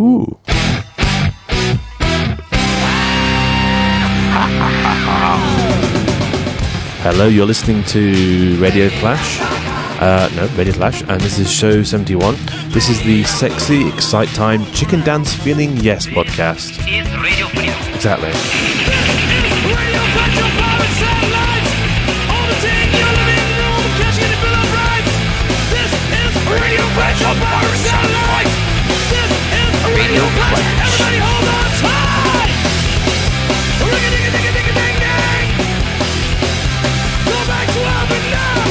Ooh. Hello, you're listening to Radio Clash. Radio Clash, and this is show 71. This is the Sexy Excite Time Chicken Dance Feeling Yes podcast. It's Radio Freedom. Exactly. Radio Clash on Pirate Satellite. Radio Clash. Everybody hold on tight. Ring-a-ding-a-ding-a-ding-a-ding-ding. Go back to open now.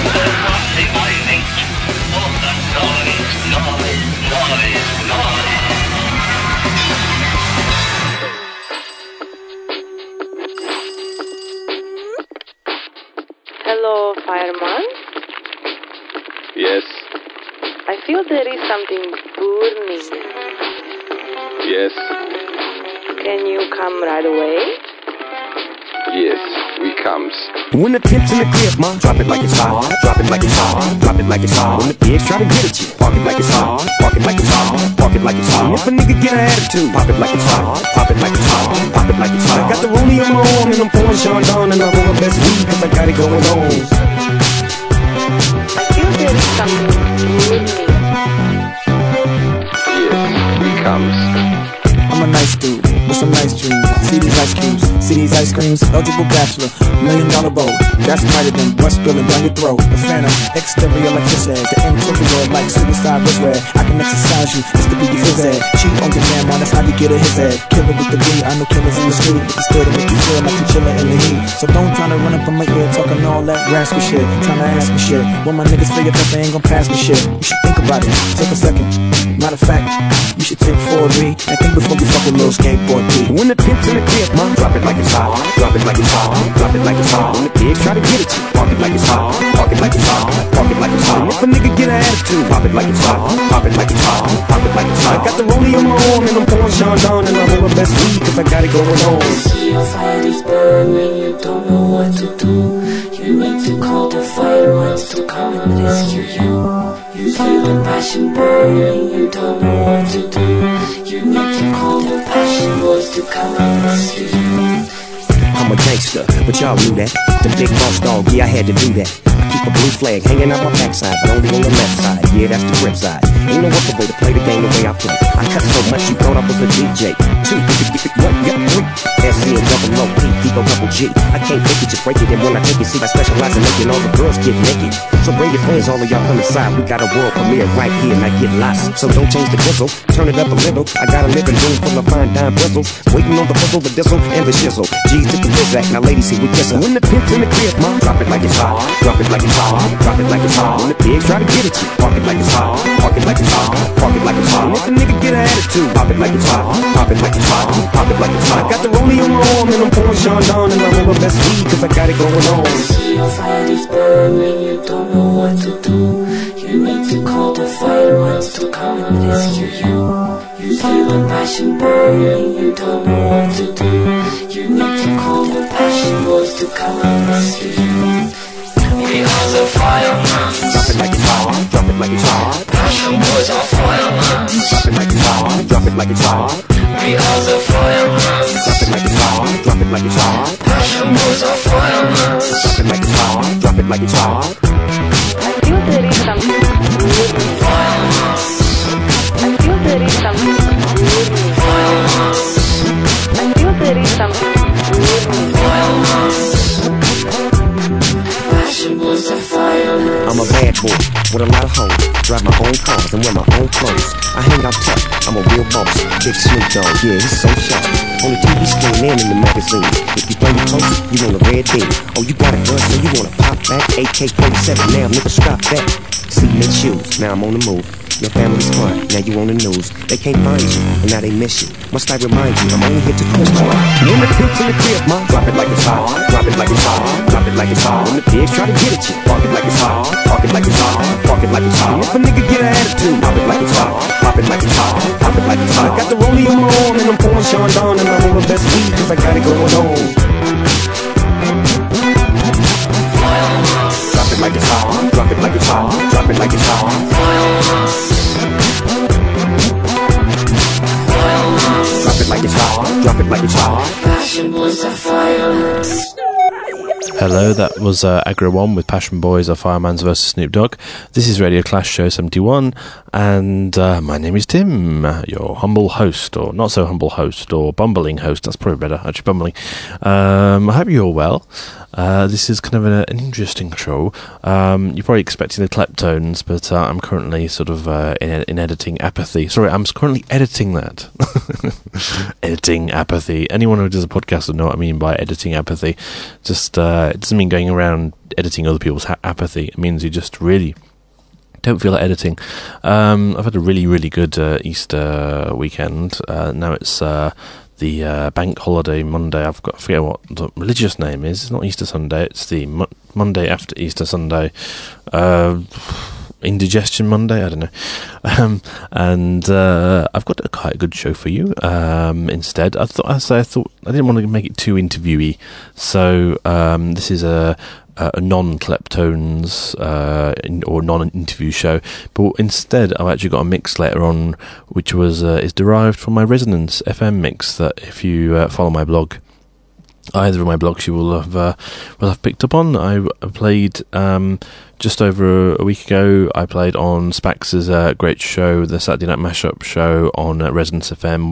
Hello, fireman. Yes, I feel there is something burning. yes, Can you come right away? yes, we comes. When the pimp's in the crib, ma, drop it like it's hot, drop it like it's hot, drop it like it's hot. When the pigs try to get at you, park it like it's hot, park it like it's hot, park it like it's hot. And if a nigga get an attitude, pop it like it's hot, pop it like it's hot, pop it like it's hot. I got the rollie on my arm and I'm pouring Sean Don and I roll my best weed cause I got it going on. I feel there is something burning. Yes, we comes. I'm a nice dude with some nice dreams. See these ice cubes, see these ice creams. Eligible bachelor, $1 million boat. That's mighty than bust spilling down your throat. The phantom, exterior like fish egg. The interior like suicide was red. I can exercise you, it's the beauty phys ed. Cheat on your man, that's how you get a his head. Killer with the B, I know killers in the street. It's still to make you feel like you're chilling in the heat. So don't try to run up on my ear talking all that raspy shit. Trying to ask me shit. When my niggas figure that they ain't gon' pass me shit. You should think about it, take a second. Matter of fact, you should take 4-3 and think before you fuck a little skateboard P. When the pimp's in the crib, ma, drop it like it's hot, drop it like it's hot, drop it like it's hot. When the pigs try to get at you, park it like it's hot, park it like it's hot, park it like it's hot. And if a nigga get an attitude, pop it like it's hot, pop it like it's hot, pop it like it's hot. I got the rollie on my arm and I'm pouring Sean Don and I roll my best weed cause I got it going on. See your fire is burning, you don't know what to do. You need to call the firemen to come and rescue you. You feel the passion burning, you don't know what to do. You need to call the passion boys to come and rescue you. I'm a gangster, but y'all knew that. The big boss dog, yeah, I had to do that. I keep a blue flag hanging out my backside, but only on the left side. Yeah, that's the grip side. Ain't no other way to play the game the way I play. I cut so much you thought I was a DJ. 2, 1, yeah, 3. SC and double O, P, Debo double G. I can't fake it, just break it. And when I take it, see, I specialize in making all the girls get naked. So bring your friends, all of y'all come inside. We got a world premiere right here, and I get lost. So don't change the whistle, turn it up a little. I got a living room full of fine dime bristles. Waiting on the puzzle, the diesel, and the shizzle. G's to the Bizak, now ladies, see we kiss her. When the pimp's in the crib, ma, drop it like it's hot, drop it like it's hot, drop it like it's hot. When the pigs try to get at you, park it like it's hot, park it like it's hot, park it like it's hot. And if a nigga get an attitude, pop it like it's hot, pop it like it's hot, pop it like it's hot. I got the rollie on my arm and I'm pouring Sean Don and I roll my best weed cause I got it going on. See your fire is burning, you don't know what to do. You need to call the firemen to come and rescue you. You feel the passion burning, you don't know what to do. You need to call the passion boys to come and rescue you. We are the firemen. Drop it like it's hot, drop it like it's hot. Passion boys are firemen. Drop it like it's hot, drop it like it's hot. We are the firemen. Drop it like it's hot, drop it like it's hot. Passion boys are firemen. Drop it like it's hot, drop it like it's hot. I feel there is something burning. I feel there is something burning. I feel there is something burning. Passion boys are firemen. I'm a bad boy with a lot of hoes. Drive my own cars and wear my own clothes. I hang out tough, I'm a real boss. Big Snoop Dogg, yeah, he's so sharp. On the TV screen and in the magazine. If you play me close, you on a red beam. Oh, you got a gun, so you wanna pop that? AK-47, now nigga, stop that. Cement shoes, now I'm on the move. Your family's crying, now you on the news. They can't find you, and now they miss you. Must I remind you, I'm only here to push you. When the pigs in the crib, ma, drop it like it's hot, drop it like it's hot, drop it like it's hot. When the pigs try to get at you, park it like it's hot, park it like it's hot, park it like it's hot. If a nigga get an attitude, pop it like it's hot, pop it like it's hot, pop it like it's hot. I got the rollie on my arm and I'm pouring Sean Don and I roll the best weed cause I got it going on. Drop it like it's hot, drop it like it's hot, drop it like it's hot. like it's hot. Passion boys are fireworks. Hello, that was Aggro 1 with Passion Boys of Fireman's vs Snoop Dogg. This is Radio Clash Show 71, and my name is Tim, your humble host, or not so humble host, or bumbling host. That's probably better, actually, bumbling. I hope you're all well. This is kind of an interesting show. You're probably expecting the Kleptones, but I'm currently sort of in editing apathy. Sorry, I'm currently editing that. Editing apathy. Anyone who does a podcast will know what I mean by editing apathy. Just it doesn't mean going around editing other people's apathy. It means you just really don't feel like editing. I've had a really, really good Easter weekend. Now it's the bank holiday Monday. I forget what the religious name is. It's not Easter Sunday. It's the Monday after Easter Sunday. Indigestion Monday, I don't know. And I've got quite a good show for you. Instead, I thought I didn't want to make it too interviewy, so this is a non-Kleptones or non-interview show, but instead I've actually got a mix later on, which is derived from my Resonance FM mix. That if you follow my blog, either of my blogs, you will have picked up on. I played just over a week ago. I played on Spax's great show, the Saturday Night Mashup show on Resonance FM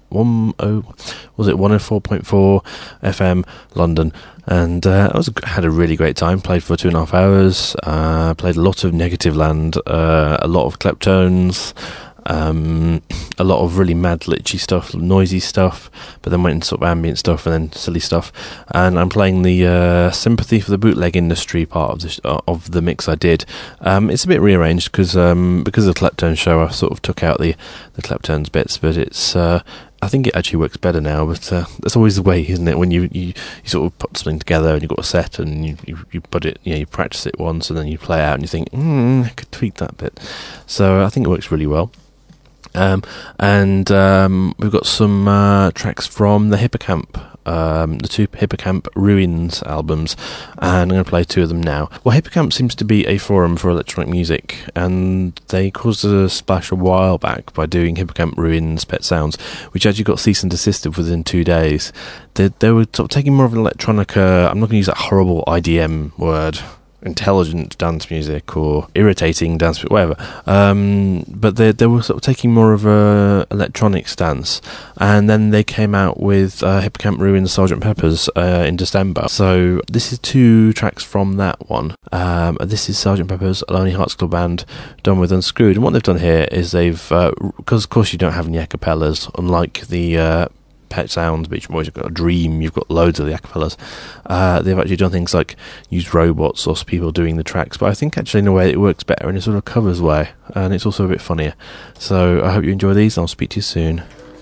104.4 FM London, and had a really great time. Played for 2.5 hours. Played a lot of Negative Land, a lot of Kleptones. A lot of really mad glitchy stuff, noisy stuff, but then went into sort of ambient stuff and then silly stuff. And I'm playing the Sympathy for the Bootleg Industry part of the mix I did. It's a bit rearranged because of the Kleptone show. I sort of took out the Kleptones bits, but it's I think it actually works better now. But that's always the way, isn't it? When you sort of put something together and you've got a set and you put it, you practice it once and then you play it out and you think, I could tweak that bit. So I think it works really well. And we've got some tracks from the Hippocamp, the two Hippocamp Ruins albums, and I'm going to play two of them now. Well, Hippocamp seems to be a forum for electronic music, and they caused a splash a while back by doing Hippocamp Ruins Pet Sounds, which actually got cease and desisted within 2 days. They were sort of taking more of an electronica, I'm not going to use that horrible IDM word, intelligent dance music or irritating dance music, whatever, but they were sort of taking more of a electronic stance, and then they came out with Hippocamp Ruins Sgt. Pepper's in December. So this is two tracks from that one. This is Sgt. Pepper's Lonely Hearts Club Band done with Unscrewed, and what they've done here is they've because of course you don't have any acapellas, unlike the Pet Sounds, Beach Boys, you've got a Dream, you've got loads of the acapellas. They've actually done things like used robots or people doing the tracks, but I think actually in a way it works better in a sort of covers way, and it's also a bit funnier. So I hope you enjoy these, and I'll speak to you soon.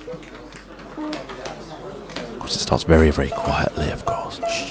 Of course it starts very, very quietly, of course. Shh.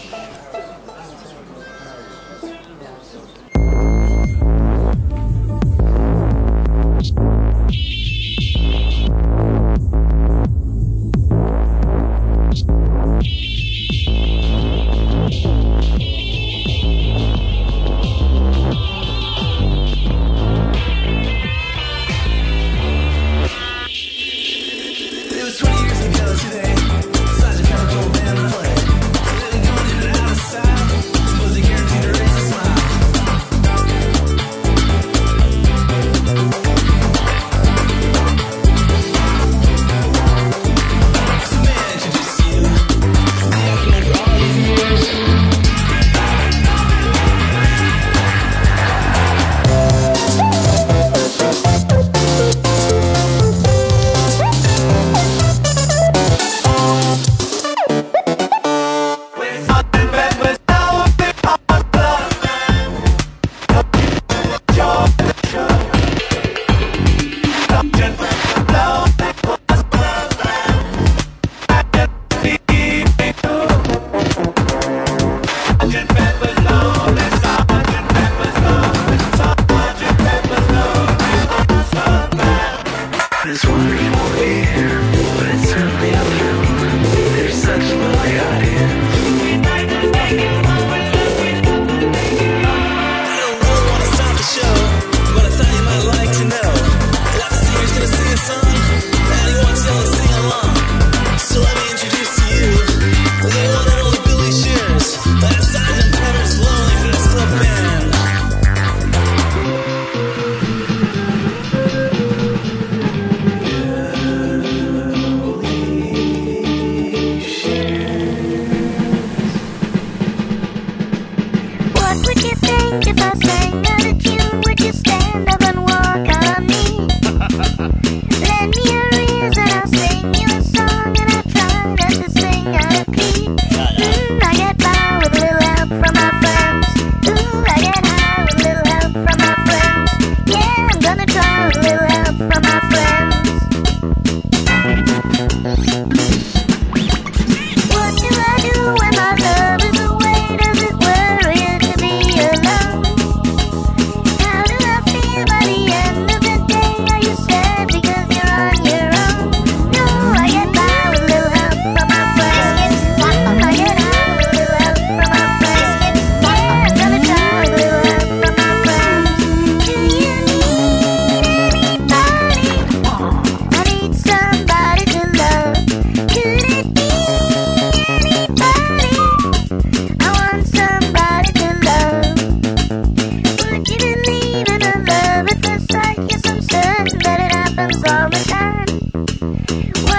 So let me introduce you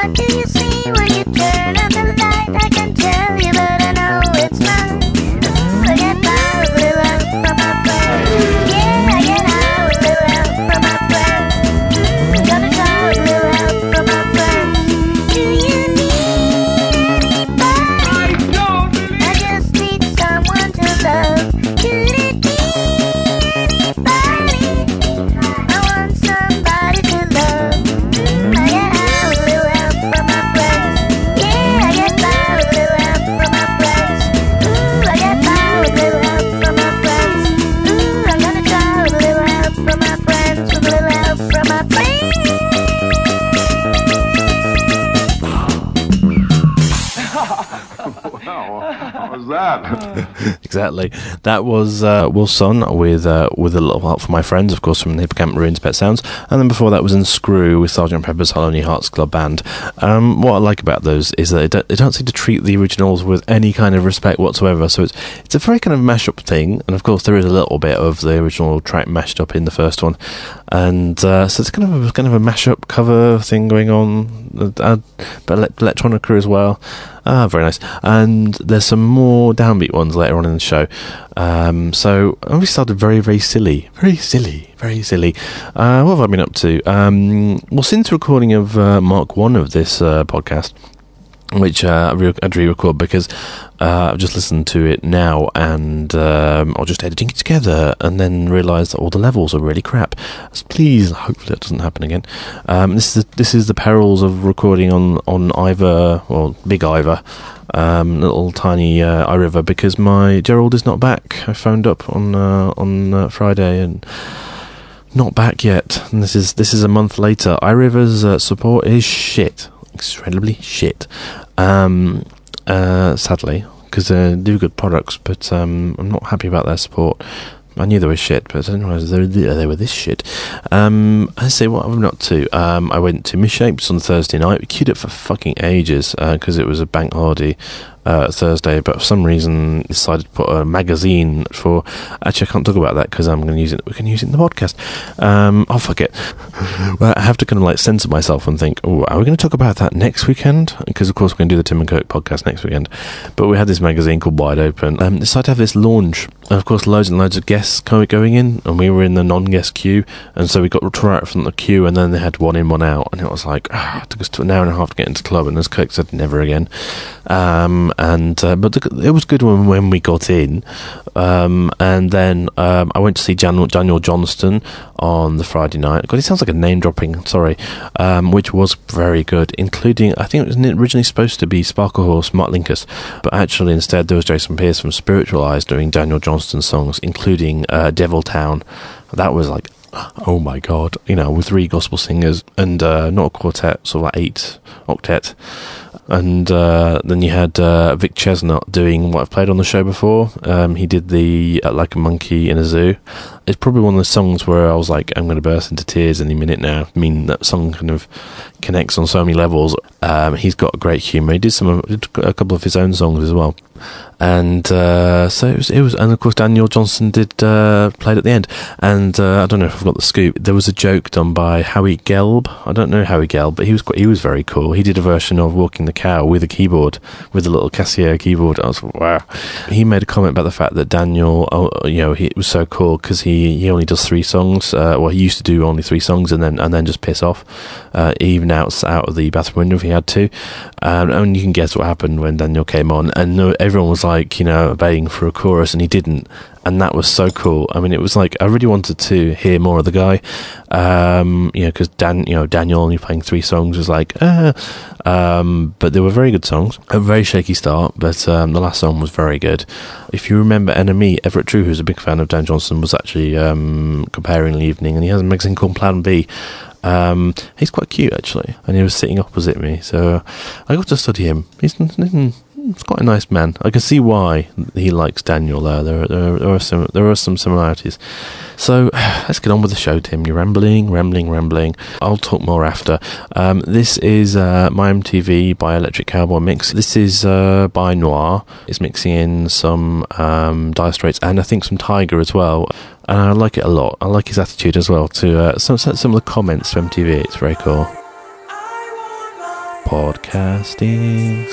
What do you see when you turn on the light? I can tell you, but I know it's not. I get by with little help from my friends. Yeah, I get high with little help from my friends. Gonna try with little help from my friends. Do you need anybody? I just need someone to love. Could it be anybody? I want somebody to love. I get high with little help from my friends. Yeah, I get by with little help from my friends. Ooh, I get by with little help from my friends. Ooh, I'm gonna try with little help from my friends. With little help from my friends. What was that? Exactly. That was Will Son with a little help from my friends, of course, from the Hippocamp Maroons Pet Sounds, and then before that was In Screw with Sgt. Pepper's Lonely Hearts Club Band. What I like about those is that they don't seem to treat the originals with any kind of respect whatsoever. So it's a very kind of mashup thing, and of course there is a little bit of the original track mashed up in the first one, and so it's kind of a mashup cover thing going on, but electronica as well. Very nice. And there's some more downbeat ones later on in the show. So we started very, very silly. Very silly. Very silly. What have I been up to? Well, since the recording of Mark 1 of this podcast, which I had to re-record because I've just listened to it now, and I was just editing it together and then realised that all the levels are really crap. So please, hopefully that doesn't happen again. This is the perils of recording on Ivor, well, Big Ivor, little tiny iRiver, because my Gerald is not back. I phoned up on Friday and not back yet, and this is a month later. iRiver's support is shit. Incredibly shit, sadly, because they do good products, but I'm not happy about their support. I knew they were shit, but I didn't realise they were this shit. I say, what have I been up to? I went to Misshapes on Thursday night. We queued it for fucking ages because it was a bank holiday Thursday, but for some reason decided to put a magazine for. Actually, I can't talk about that because I'm going to use it. We can use it in the podcast. Oh, fuck it. Well, I have to kind of like censor myself and think, oh, are we going to talk about that next weekend? Because of course we're going to do the Tim and Kirk podcast next weekend. But we had this magazine called Wide Open. Decided to have this launch, and of course loads and loads of guests going in, and we were in the non-guest queue, and so we got right from the queue, and then they had one in, one out, and it was like, it took us an hour and a half to get into the club, and as Kirk said, never again. But it was good when we got in, and then I went to see Daniel Johnston on the Friday night. God, it sounds like a name dropping. Sorry, which was very good, including, I think it was originally supposed to be Sparkle Horse, Mark Linkus, but actually instead there was Jason Pierce from Spiritual Eyes doing Daniel Johnston songs, including Devil Town. That was like, oh my god, with 3 gospel singers and not a quartet, sort of like 8 octet. And then you had Vic Chesnut doing what I've played on the show before. He did the Like a Monkey in a Zoo. It's probably one of the songs where I was like, I'm going to burst into tears any minute now. I mean, that song kind of connects on so many levels. He's got great humour. He did a couple of his own songs as well. And so it was, and of course Daniel Johnston did played at the end. And I don't know if I've got the scoop. There was a joke done by Howie Gelb. I don't know Howie Gelb, but he was very cool. He did a version of Walking the Cow with a keyboard, with a little Casio keyboard. I was wow. He made a comment about the fact that Daniel, it was so cool because he only does 3 songs. He used to do only 3 songs and then just piss off, even out of the bathroom window if he had to. And you can guess what happened when Daniel came on, and everyone was like, obeying for a chorus, and he didn't. And that was so cool. I mean, it was like I really wanted to hear more of the guy, because Daniel only playing 3 songs was like, but they were very good songs. A very shaky start, but the last song was very good. If you remember NME, Everett True, who's a big fan of Dan Johnston, was actually comparing the evening, and he has a magazine called Plan B. He's quite cute actually, and he was sitting opposite me, so I got to study him. He's quite a nice man. I can see why he likes Daniel there. There are some similarities. So let's get on with the show, Tim. You're rambling. I'll talk more after. This is my MTV by Electric Cowboy mix. This is by Noir. It's mixing in some Dire Straits and I think some Tiger as well. And I like it a lot. I like his attitude as well to some of the comments to MTV. It's very cool. podcasting.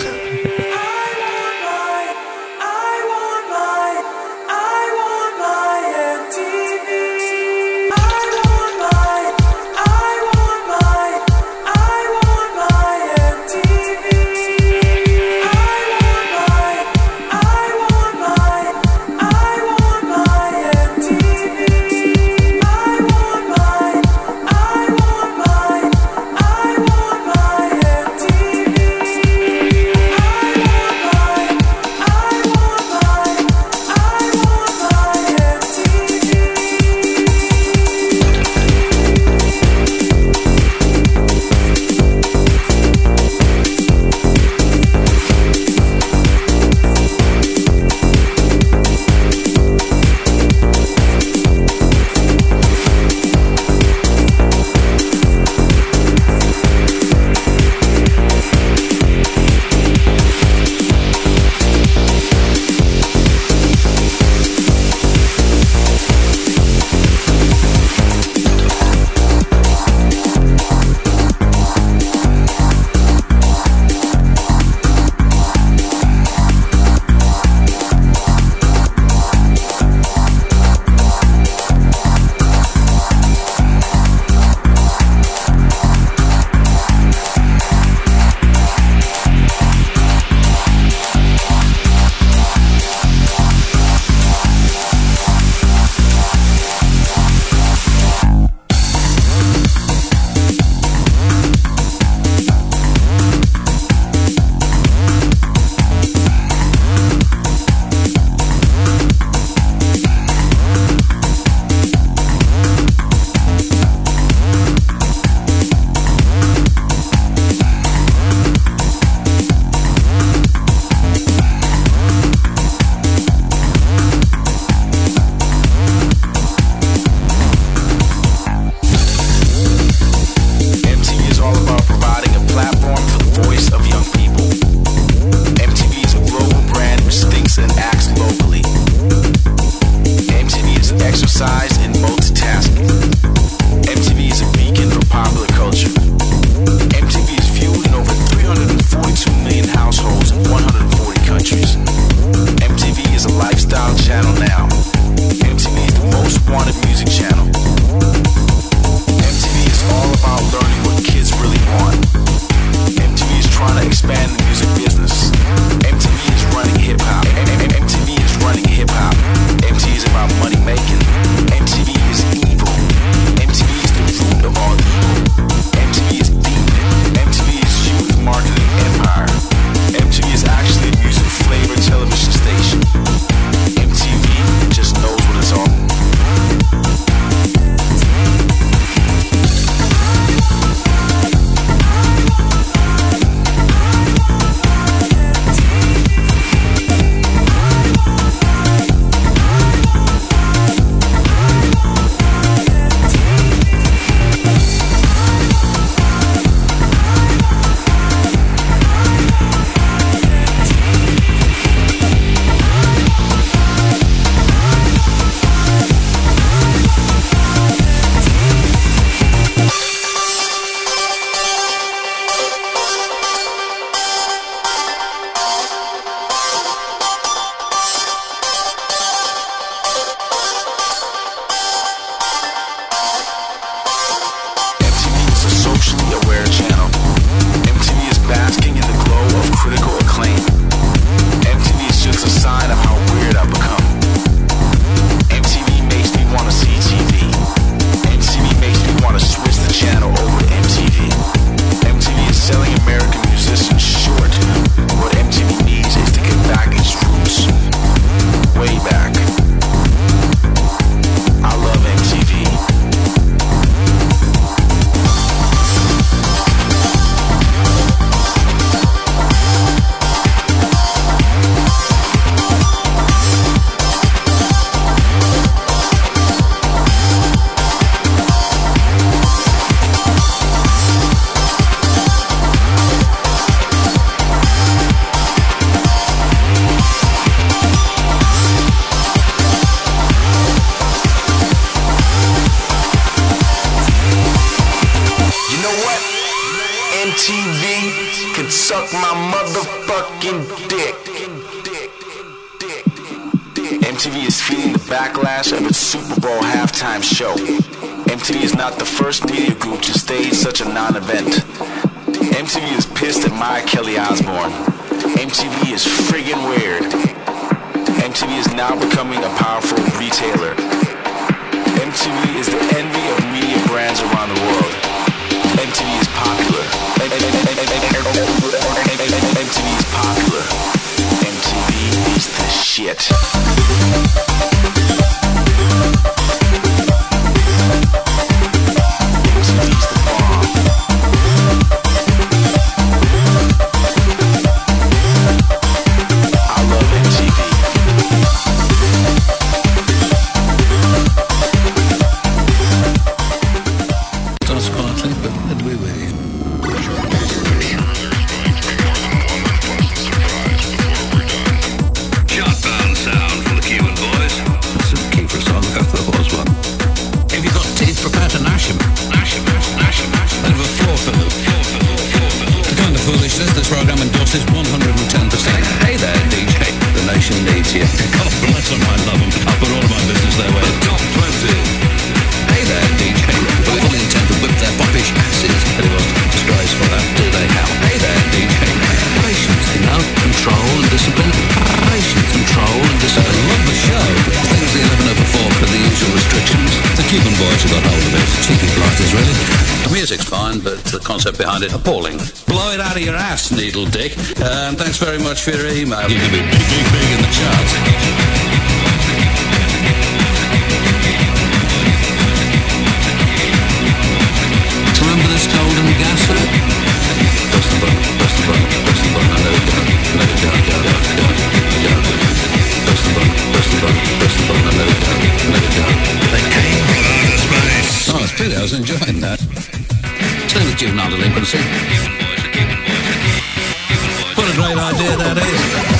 Trying to can suck my motherfucking dick. MTV is feeling the backlash of its Super Bowl halftime show. MTV is not the first media group to stage such a non-event. MTV is pissed at Mariah Kelly Osbourne. MTV is friggin' weird. MTV is now becoming a powerful retailer. MTV is the envy of media brands around the world. MTV is popular. MTV is popular. MTV is the shit. MTV's the bomb. I love MTV. Does quietly, but we're with you. Shotbound sound from the Cuban boys. It's a key for a song if there was one. Have you got teeth, prepare to gnash him. Bit of a floor filler. The kind of foolishness this program endorses 110%. Hey there, DJ. The nation needs you. God bless them, I love them. I'll put all of my business their way. The top 20. Hey there, DJ. We fully intend to whip their poppish asses. Anyone disgraceful that, do they now? Hey there, DJ. Patience, you know, control and discipline. Patience, control and discipline. I love the show. Things the 11 over 4 for the usual restrictions. The Cuban boys have got hold of it. Cheeky blighters, really. The music's fine, but the concept behind it, appalling. Blow it out of your ass, needle dick. And thanks very much for your email. You can be big in the charts. Remember this golden gasser? Press the button, press the button, press the button, I know it down, let it down, down. Press the button, press the button, press the button, I know it down, let it down. They came from outer space. Oh, it's pretty, I was enjoying that. Stay with juvenile delinquency. What a great idea that is.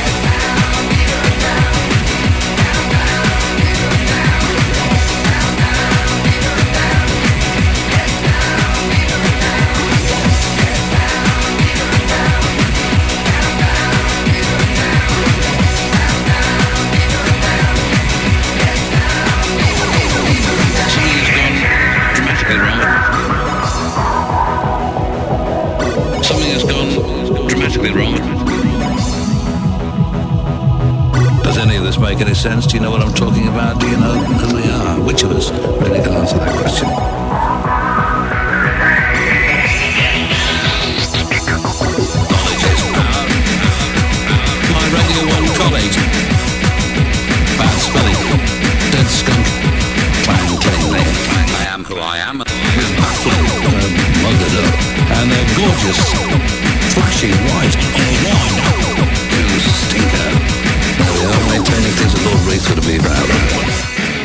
Something has gone dramatically wrong. Does any of this make any sense? Do you know what I'm talking about? Do you know who we are? Which of us really can answer that question? Knowledge is power. My Radio 1 colleague. Bad spelling. Dead skunk. Clang. I am who I am. With baffling. Mugged up. And they're gorgeous. Flashy white. Wine. You stinker. There we are, maintaining things that Lord Reith would be proud of.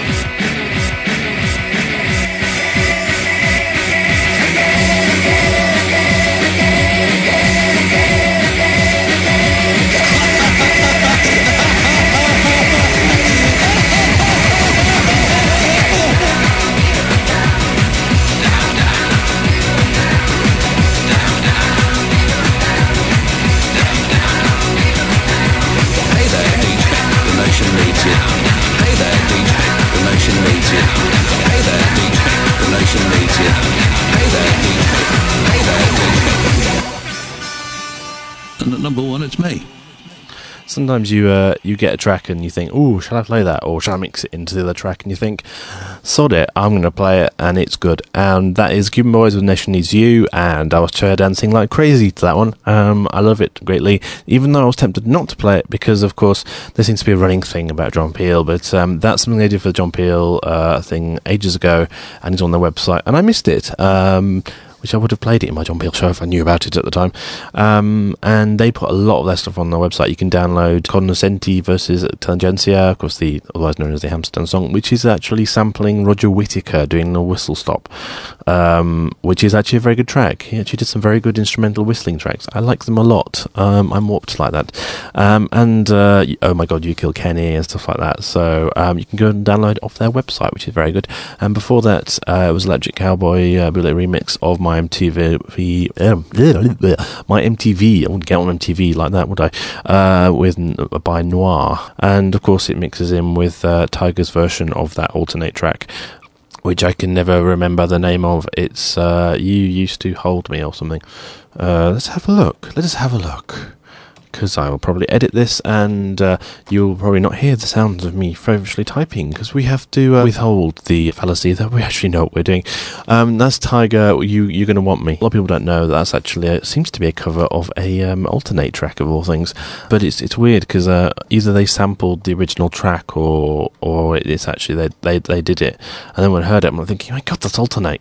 Hey there, DJ, the nation needs you. Hey there, DJ, the nation needs you. Hey there, DJ, hey there, DJ. And at number one, it's me. Sometimes you get a track and you think, "Ooh, shall I play that?" Or shall I mix it into the other track? And you think, "Sod it, I'm going to play it," and it's good. And that is Cuban Boys with Nation Needs You, and I was chair dancing like crazy to that one. I love it greatly, even though I was tempted not to play it because, of course, there seems to be a running thing about John Peel. But that's something they did for the John Peel thing ages ago, and it's on their website, and I missed it. Which I would have played it in my John Peel show if I knew about it at the time. And they put a lot of their stuff on their website. You can download Cognoscenti versus Tangentia, of course, the otherwise known as the Hammerstone song, which is actually sampling Roger Whittaker doing a whistle stop, which is actually a very good track. He actually did some very good instrumental whistling tracks. I like them a lot. I'm warped like that. Oh my God, You Kill Kenny and stuff like that. So you can go and download off their website, which is very good. And before that, it was Electric Cowboy bootleg remix of My my MTV. My MTV. I wouldn't get on MTV like that, would I? By Noir, and of course it mixes in with Tiger's version of that Alternate track, which I can never remember the name of. It's You Used to Hold Me or something. Let's have a look. Let us have a look. Because I will probably edit this, and you'll probably not hear the sounds of me feverishly typing, because we have to withhold the fallacy that we actually know what we're doing. That's Tiger, You're Gonna Want Me. A lot of people don't know that's actually it seems to be a cover of a Alternate track of all things, but it's weird because either they sampled the original track or it's actually they did it, and then when I heard it, I'm thinking, oh my god, that's Alternate.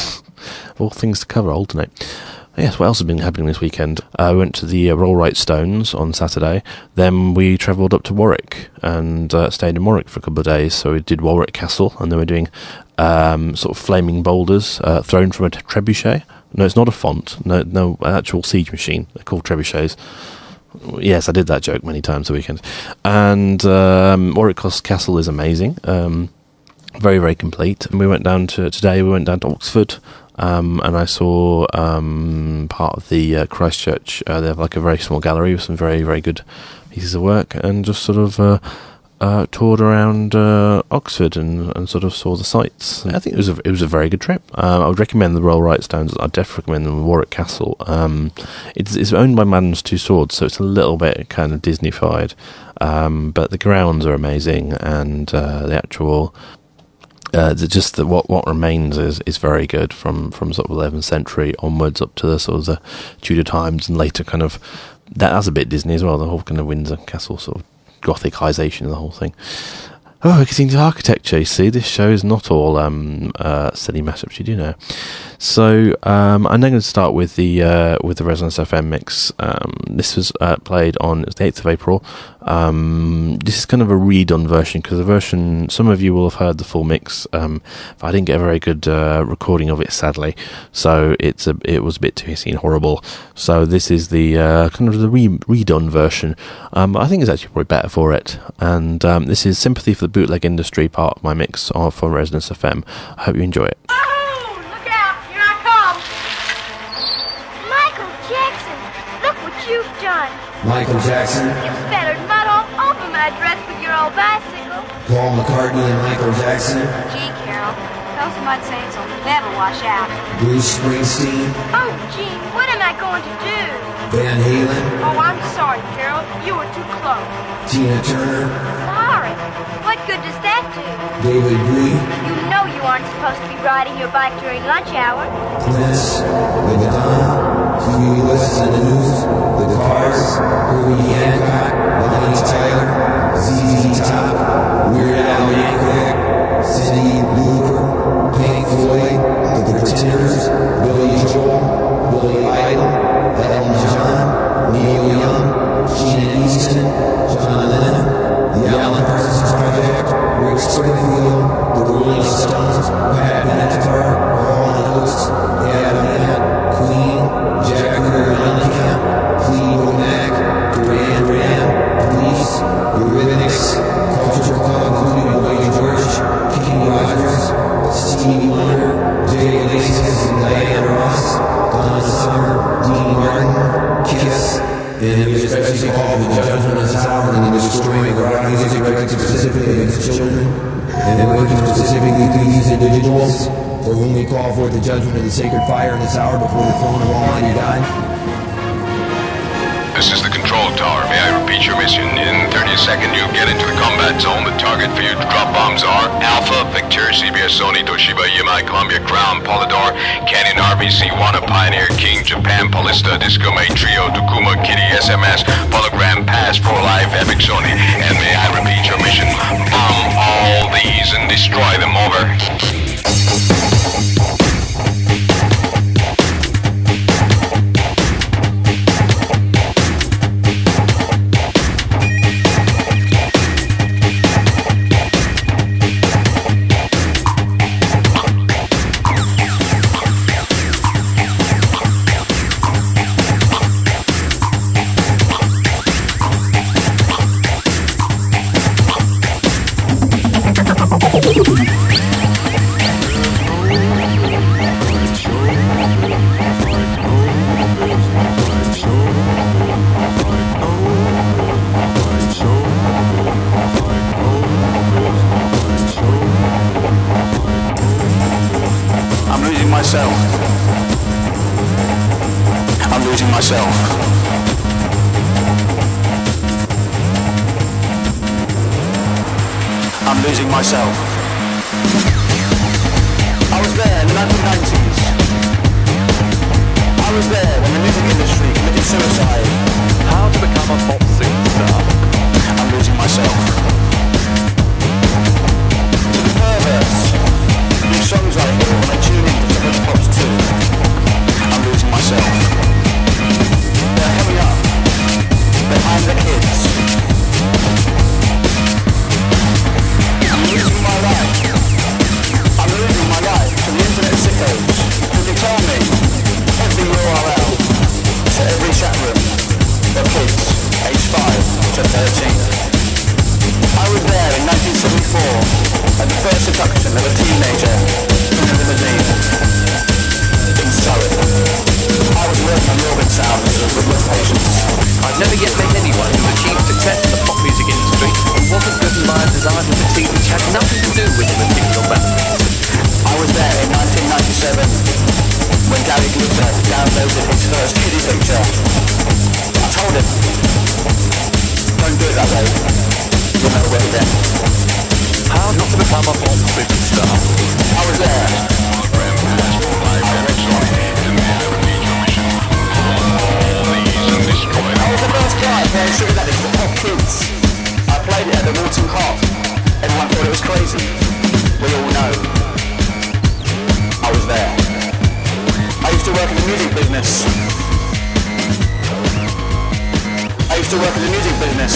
All things to cover, Alternate. Yes, what else has been happening this weekend? We went to the Roll Right Stones on Saturday. Then we travelled up to Warwick and stayed in Warwick for a couple of days. So we did Warwick Castle, and then we're doing sort of flaming boulders thrown from a trebuchet. No, it's not a font. No, an actual siege machine. They're called trebuchets. Yes, I did that joke many times the weekend. And Warwick Castle is amazing. Very, very complete. And we went down to Oxford. And I saw part of the Christchurch. They have like a very small gallery with some very, very good pieces of work, and just sort of toured around Oxford and sort of saw the sights. I think it was a very good trip. I would recommend the Royal Right Stones. I'd definitely recommend the Warwick Castle. It's owned by Madam's Two Swords, so it's a little bit kind of Disney-fied, but the grounds are amazing, and the actual. Just what remains is very good from sort of 11th century onwards up to the sort of the Tudor times, and later kind of that's a bit Disney as well, the whole kind of Windsor Castle sort of Gothicization of the whole thing. Oh, we can see the architecture. You see, this show is not all silly mashups, you do know. So I'm now going to start with the Resonance FM mix. This was played on the 8th of April. This is kind of a redone version, because the version, some of you will have heard the full mix. But I didn't get a very good recording of it, sadly. So it was a bit too hissy and horrible. So this is the kind of the redone version. I think it's actually probably better for it. And this is Sympathy for the Bootleg Industry, part of my mix for Resonance FM. I hope you enjoy it. Look out! Here I come! Michael Jackson! Look what you've done! Michael Jackson, You spattered mud all over my dress with your old bicycle. Paul McCartney and Michael Jackson, Gee, Carol, those mud stains will never wash out. Bruce Springsteen, Oh, Gene, what am I going to do? Van Halen, Oh, I'm sorry, Carol. You were too close. Tina Turner, Sorry. What good does that do? David Bowie, You know you aren't supposed to be riding your bike during lunch hour. Prince, The Madonna, Huey Lewis and the News, The Cars, Herbie Hancock, Bonnie Tyler, ZZ Top, Weird Al Yankovic, Cyndi Lauper, Pink Floyd, The Pretenders, Billy Joel, Billy Idol, Elton John, Neil Young, Gene Easton, John Lennon, The Alan Parsons Project, Rick Springfield, The Rolling Stones, Pat Benatar, Hall & Oates, Adam Ant, Queen, Jack Mellencamp, Fleetwood Mac, Duran, Police, Eurythmics, Culture Club, including Boy George, Kenny Rogers, Stevie Wonder, Jay Iglesias and Diana Ross, Donna Summer, Dean Martin, Kiss, and we especially call the Judgment of Sound and the destroying of rock music directed specifically against children, and working specifically to these individuals, for whom we call forth the judgment of the sacred fire in this hour before the throne of Almighty God. This is the control tower. May I repeat your mission? In 30 seconds, you get into the combat zone. The target for you to drop bombs are Alpha, Victor, CBS, Sony, Toshiba, EMI, Columbia, Crown, Polydor, Canon, RBC, Wana, Pioneer, King, Japan, Polista, Disco, May, Trio, Takuma, Kitty, SMS, Polygram, Pass, Pro Life, Epic, Sony. And may I repeat your mission? Bomb all these and destroy them. Over. myself. I'm losing myself. I'm losing myself. I was there in the 1990s. I was there when the music industry committed suicide. How to become a pop superstar. I'm losing myself. To the perverts, new songs I hear when I tune in to Village Pops 2. I'm losing myself. They're coming up behind the kids. I'm losing my life. I'm losing my life to the internet sickos who can tell me every URL to every chat room for kids aged 5 to 13. I was there in 1974 at the first introduction of a teenager in a limousine in Surrey. I was working on the organ sounds with West patients. I've never yet met anyone who achieved success in the pop music industry who wasn't driven by a desire to succeed which had nothing to do with the material benefits. I was there in 1997 when Gary Glitter downloaded his first kiddie picture. I told him, don't do it that way. You'll never work then. How not to become a pop superstar. I was there. I was the first guy playing psychedelics for pop kids. I played it at the Walton Hop. Everyone thought it was crazy. We all know. I was there. I used to work in the music business. I used to work in the music business.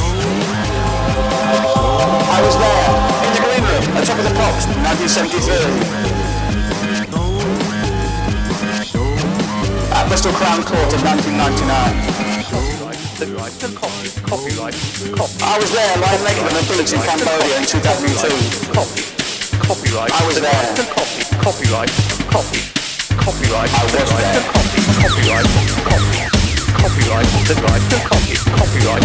I was there, in the green room, at Top of the Pops, 1973. At Bristol Crown Court in 1999. Copyright. I was there, live naked on the bullets in Cambodia in 2002. Copyright. I was there. Copyright. I was there. Copyright. The right to copy. Copyright.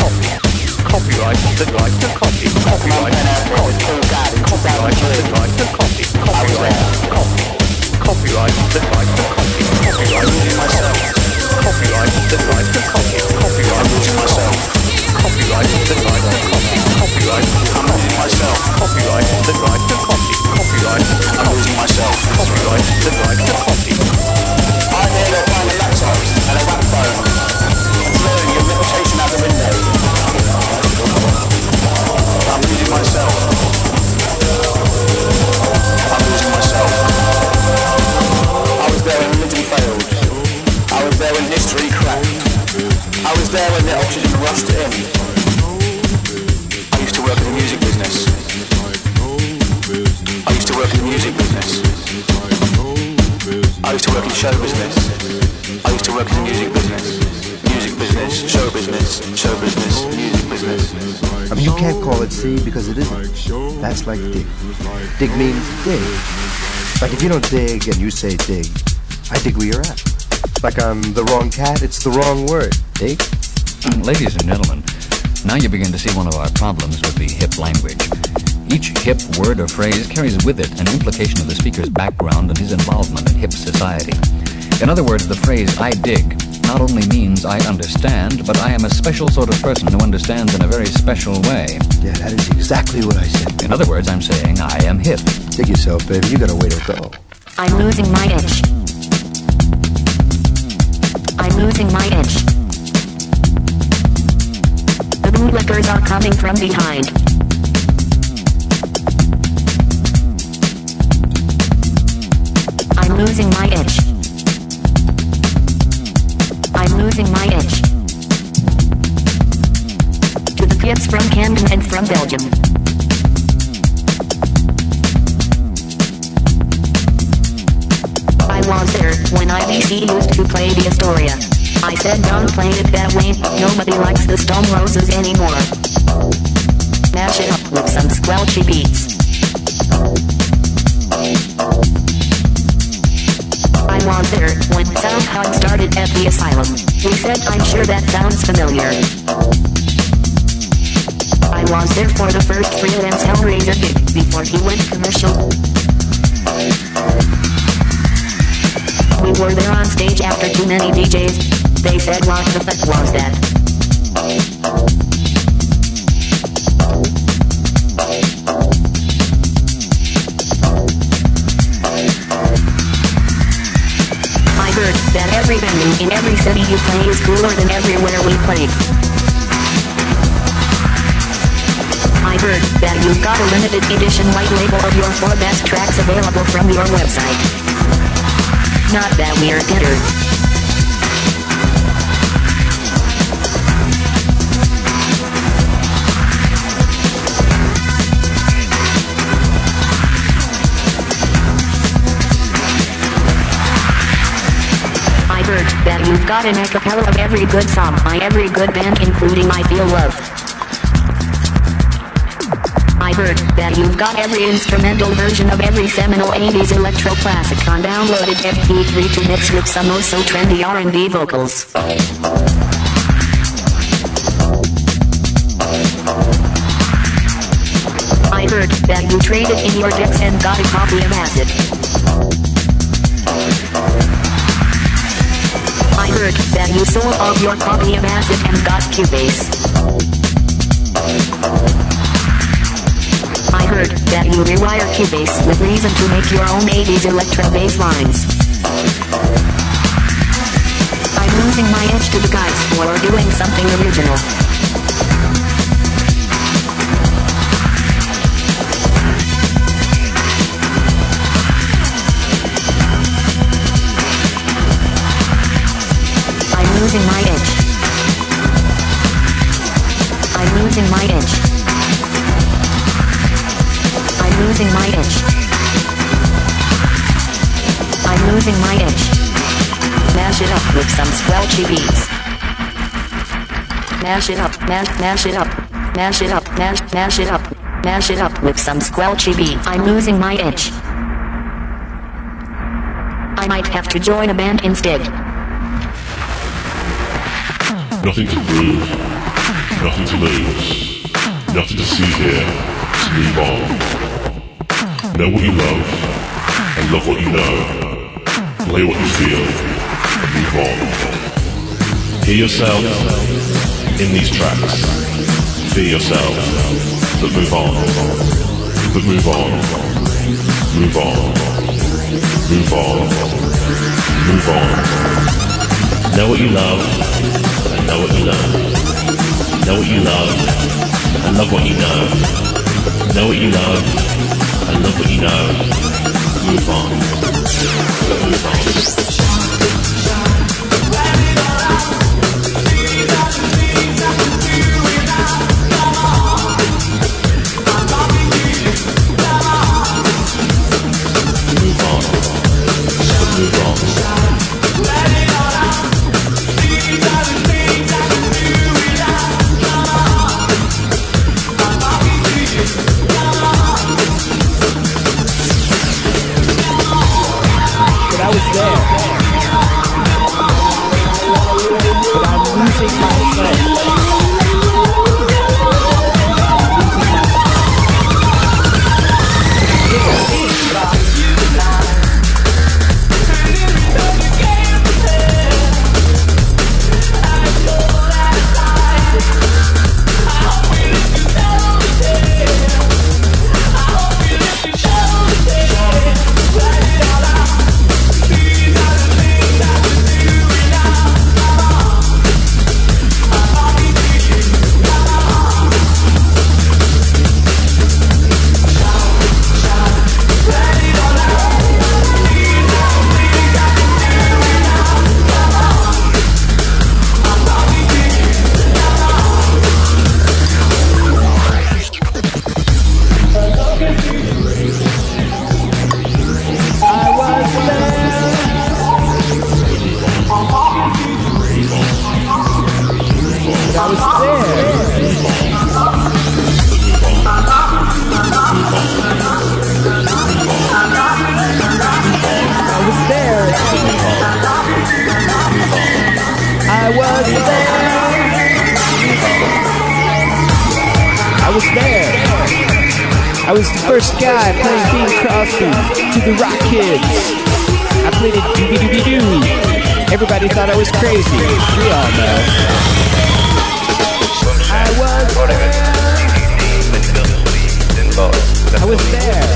The right to copy. Copyright. Copyright. The right to copy. Copyright. Copyright. The right to copy. Copyright. Myself. Copyright. The right to copy. Copyright. Myself. Copyright. The right to copy. Copyright. I'm losing myself. Copyright. The right to copy. Copyright. I'm losing myself. Copyright. The right to copy. I hear they're buying a laptop and a rap phone. Throwing your reputation out the window. I'm losing myself. I'm losing myself. I was there when religion failed. I was there when history cracked. I was there when the oxygen rushed in. I used to work in the music business. I used to work in the music business. I used to work in show business. I used to work in the music business. Music business, show business, music business. I mean, you can't call it C because it isn't. That's like dig. Dig means dig. Like if you don't dig and you say dig, I dig where you're at. Like I'm the wrong cat, it's the wrong word. Dig? Ladies and gentlemen, now you begin to see one of our problems with the hip language. Each hip word or phrase carries with it an implication of the speaker's background and his involvement in hip society. In other words, the phrase I dig not only means I understand, but I am a special sort of person who understands in a very special way. Yeah, that is exactly what I said. In other words, I'm saying I am hip. Dig yourself, baby. You got a way to go. I'm losing my edge. I'm losing my edge. The bootlickers are coming from behind. I'm losing my edge. I'm losing my edge. To the kids from Camden and from Belgium. I was there when IBC used to play the Astoria. I said don't play it that way, nobody likes the Stone Roses anymore. Mash it up with some squelchy beats. I was there when SoundHound started at the Asylum. He said I'm sure that sounds familiar. I was there for the first freelance Hellraiser gig before he went commercial. we were there on stage after too many DJs. They said what the fuck was that? I heard that every venue in every city you play is cooler than everywhere we played. I heard that you've got a limited edition white label of your 4 best tracks available from your website. Not that we're bitter. I heard that you've got an a cappella of every good song by every good band including I Feel Love. I heard that you've got every instrumental version of every seminal 80s electro classic on downloaded MP3 to mix with some oh so trendy R&B vocals. I heard that you traded in your decks and got a copy of Acid. I heard that you sold off your copy of Acid and got Cubase. I heard that you rewire Cubase with Reason to make your own 80s electro bass lines. I'm losing my edge to the guys who are doing something original. I'm losing my edge. I'm losing my edge. I'm losing my edge. I'm losing my edge. Mash it up with some squelchy beats. Mash it up, mash it up, mash it up, mash it up, mash it up with some squelchy beats. I'm losing my edge. I might have to join a band instead. Nothing to prove, nothing to lose, nothing to see here, just move on. Know what you love, and love what you know. Play what you feel, and move on. Hear yourself in these tracks. Fear yourself, but move on. But move on. Move on. Move on. Move on. Know what you love, and know what you know. Know what you love, and love what you know. Know what you love, and love what you know. Move on. Move on. I was the first guy playing Bing Crosby to the Rock Kids. I played it doobie-doobie-doo. Everybody thought I was crazy. We all know. I was there.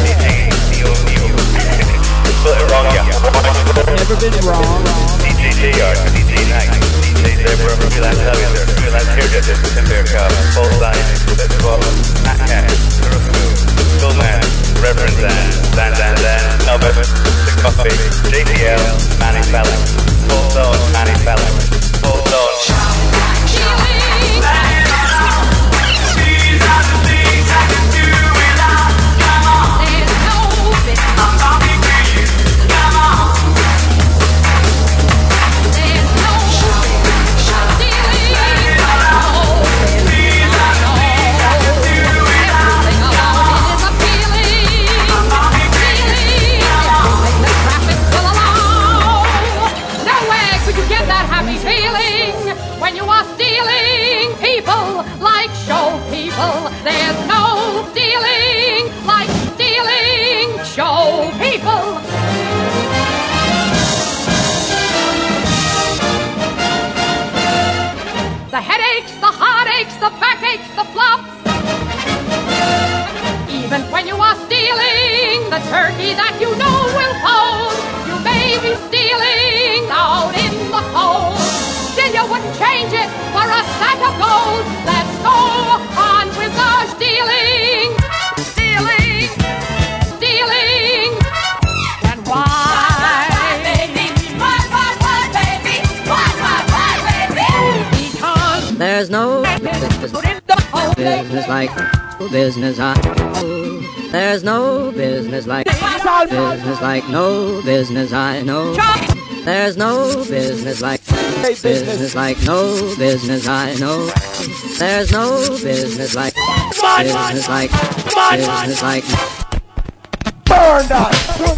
Never been wrong. DJ JR, DJ Night, DJ Zebra, Freelance Hellraiser, Freelance Hairdresser, Timber Cup, Full Science, Matt Cat, Goldman, Reverend Zan, Elvis, The Coffee, JTL, Manny Fallon, Full Zone, Manny Fallon, Full Zone. There's no stealing like stealing show people. The headaches, the heartaches, the backaches, the flops. Even when you are stealing the turkey that you know will fold, you may be stealing out in the cold. Still you wouldn't change it for a sack of gold. Let's go on with the stealing, stealing, stealing. And why, baby? Why, baby? Why, baby? Because there's no business like business. There's no business like no business I know. There's no business like no business I know. There's no business like business like burn that.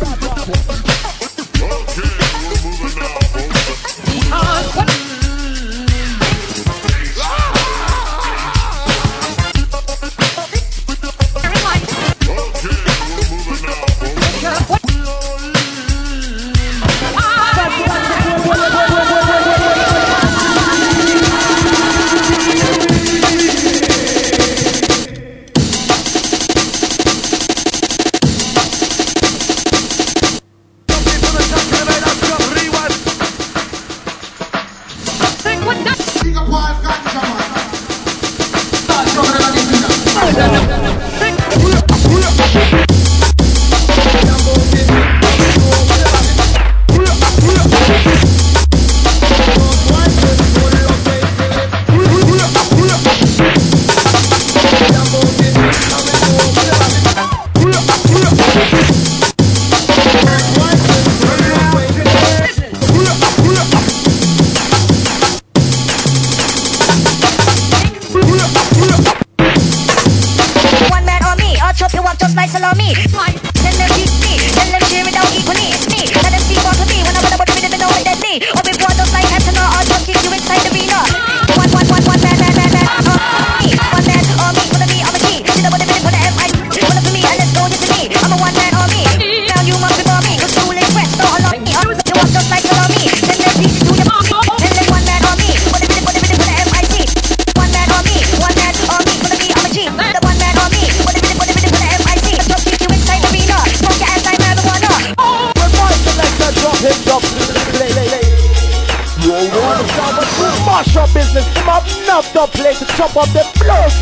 Top of the blood.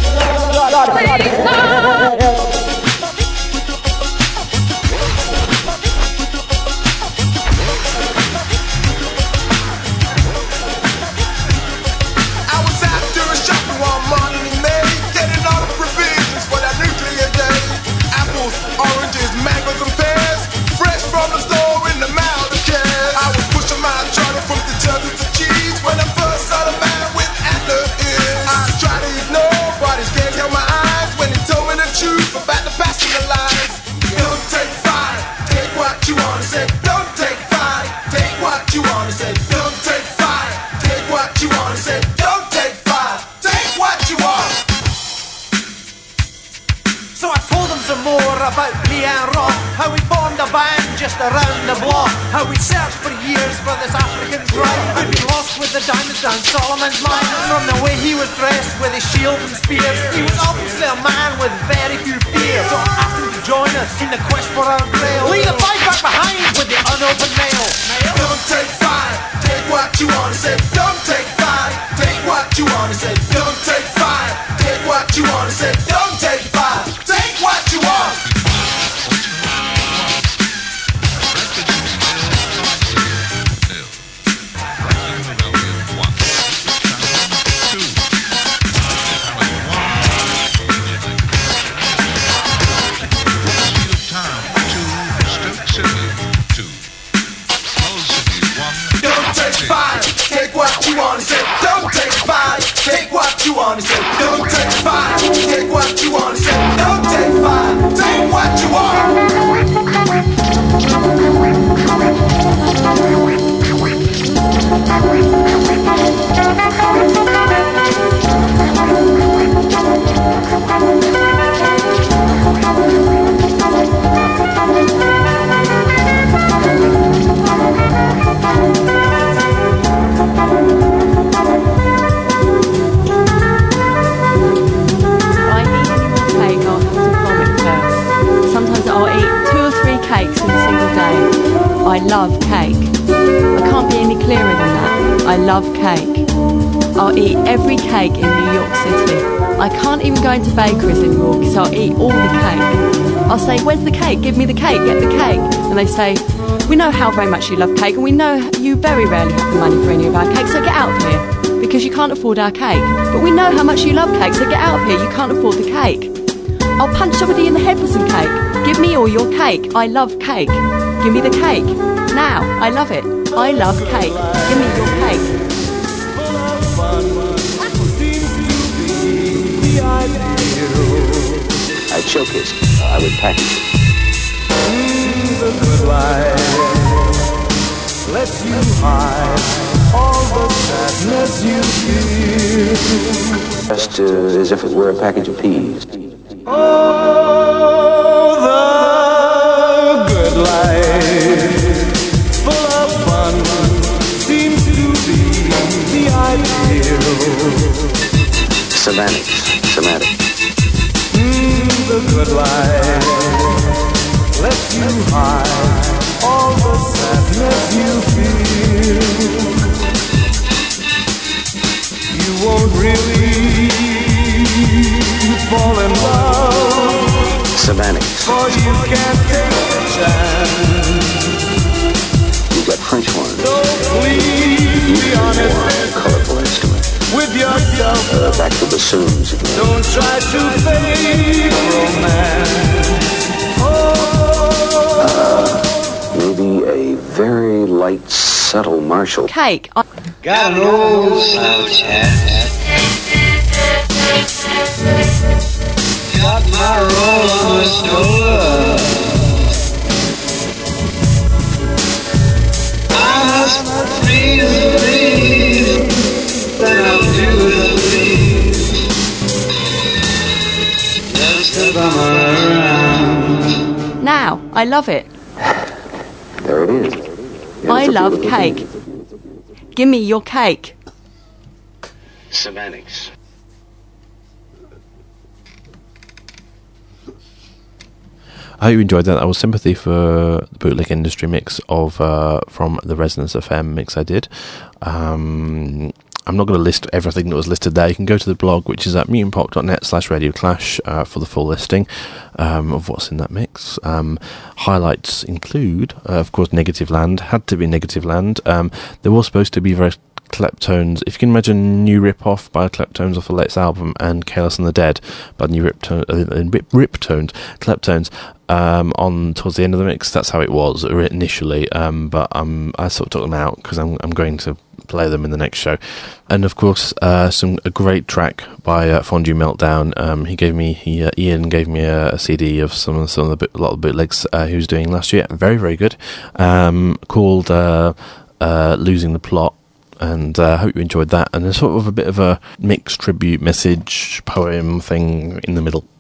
About the chased around the block. How we searched for years for this African bride. We'd been lost with the diamonds down Solomon's mine. From the way he was dressed with his shield and spears, he was obviously a man with very few fears. So I asked him to join us in the quest for our grail. Leave the fight back behind with the unopened mail. Don't take five, take what you want. He said, don't take five, take what you want. He said, don't take five, take what you want. He said, don't take five, take what you want. Take what you want, he said, don't take five. Take what you want, he said, don't take five. Take what you want, he said, don't take five. Take what you want. Cakes in a single day. I love cake. I can't be any clearer than that. I love cake. I'll eat every cake in New York City. I can't even go into bakeries anymore because I'll eat all the cake. I'll say, where's the cake? Give me the cake, get the cake. And they say, we know how very much you love cake and we know you very rarely have the money for any of our cake, so get out of here because you can't afford our cake. But we know how much you love cake, so get out of here, you can't afford the cake. I'll punch somebody in the head with some cake. Give me all your cake. I love cake. Give me the cake. Now. I love it. I love cake. Give me your cake. I'd showcase it. I would package it. The good life lets you hide all the sadness you feel. Just as if it were a package of peas. Oh, the good life, full of fun, seems to be the ideal. Semantics. The good life lets you hide all the sadness you feel. You won't really fall in love. Semantics. For you can't take a chance. You've got French horn. So please be honest. Colorful instrument. With yourself. Back to bassoons again. Don't try to fake romance. Maybe a very light, subtle Marshall. Cake. Got an old slouch hat. Got my roll on my shoulder. I must freeze, then I'll do the leave. Just a bummer around. Now, I love it. There it is. I love cake. Give me your cake. Semantics. I hope you enjoyed that. That was Sympathy for the bootleg industry mix of from the Resonance FM mix I did. I'm not going to list everything that was listed there. You can go to the blog, which is at mutantpop.net/radioclash for the full listing of what's in that mix. Highlights include, of course, Negative Land. Had to be Negative Land. There was supposed to be very Kleptones. If you can imagine new rip-off by Kleptones off the latest album and Chaos and the Dead, but new Riptones, Kleptones on towards the end of the mix. That's how it was initially, but I sort of took them out because I'm going to play them in the next show. And of course, a great track by Fondue Meltdown. Ian gave me a CD of a lot of the bootlegs he was doing last year. Very, very good. Called Losing the Plot. And I hope you enjoyed that. And there's sort of a bit of a mixed tribute message poem thing in the middle.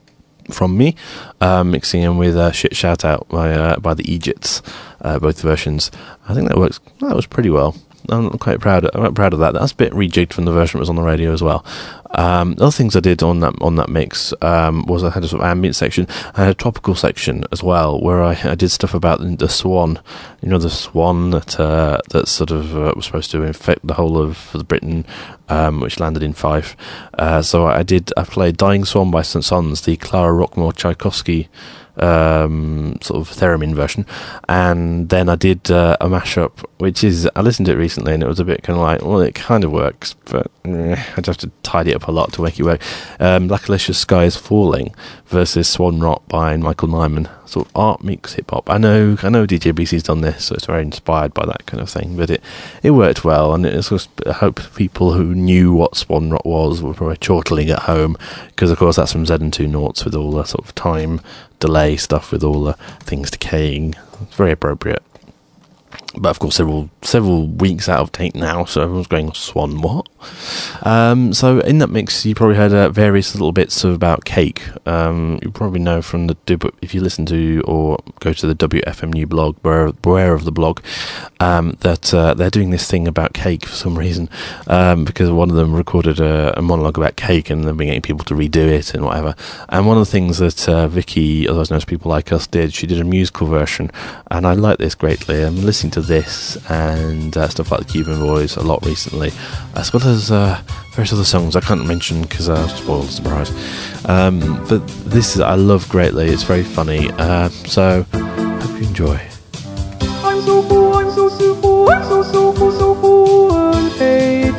from me, mixing in with Shit Shout Out by the Egypts, both versions. I think that was pretty well. I'm quite proud of that. That's a bit rejigged from the version that was on the radio as well. Other things I did on that mix was I had a sort of ambient section. I had a topical section as well, where I did stuff about the swan. You know, the swan that sort of was supposed to infect the whole of Britain, which landed in Fife. So I played Dying Swan by St. Sons, the Clara Rockmore Tchaikovsky sort of theremin version, and then I did a mashup, which is, I listened to it recently and it was a bit kind of like, well, it kind of works, but I'd have to tidy it up a lot to make it work. Black Alicia's Sky is Falling versus Swan Rock by Michael Nyman, sort of art mix hip hop. I know DJ BC's done this, so it's very inspired by that kind of thing, but it worked well, and it's just, I hope people who knew what Swan Rock was were probably chortling at home, because of course that's from ZN2 Noughts with all the sort of time delay stuff with all the things decaying. It's very appropriate. But of course, several weeks out of date now, so everyone's going, Swan what? So in that mix, you probably heard various little bits about Cake. You probably know from if you listen to or go to the WFMU blog, beware of the blog, that they're doing this thing about Cake for some reason, because one of them recorded a monologue about Cake and they've been getting people to redo it and whatever. And one of the things that Vicky, otherwise known as People Like Us, she did a musical version, and I like this greatly. I'm listening to this and stuff like the Cuban Boys a lot recently, as well as various other songs I can't mention because I'll spoil the surprise. But this I love greatly. It's very funny. So hope you enjoy. I'm so full, I'm so full, I'm so full, so full unpaid.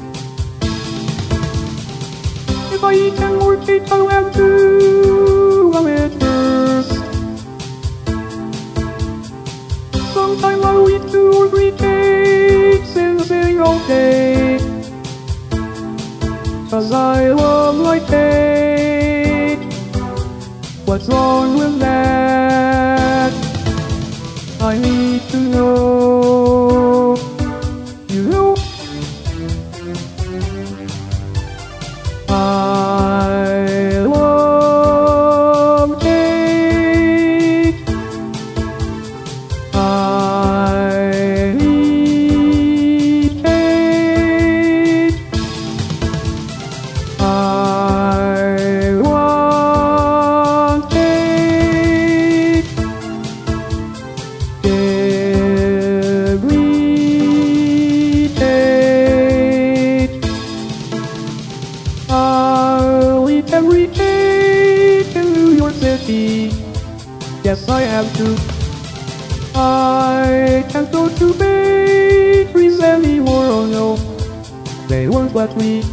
If I eat 10 more cakes, I'll have to it first. Sometimes I'll eat 2 or 3 cakes in a single day, 'cause I love my cake. What's wrong with that? I need to know. You know, I love cake. I need cake. I want cake. Every cake. I'll eat every cake in New York City. Yes, I have to. I can't go to bakeries anymore, oh no. They won't let me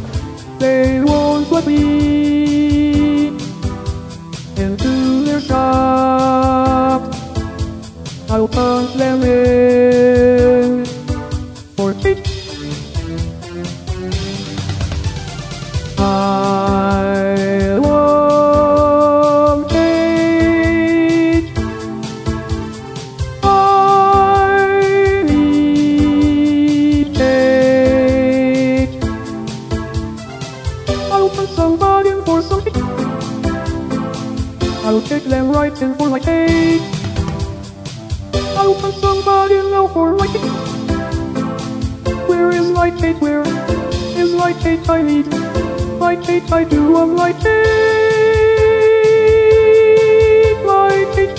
into their shop. I'll punch them in for cake. I love cake. I need cake. I'll put somebody in for some cake. I'll take them right in for my cake. I'll put somebody in now for my cake. Where is my cake? Where is my cake? I need my cake. I do want my cake. My cake.